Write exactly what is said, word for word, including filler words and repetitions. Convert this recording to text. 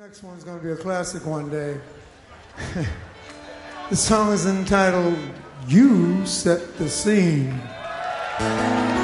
next one's going to be a classic one day. The song is entitled You Set the Scene.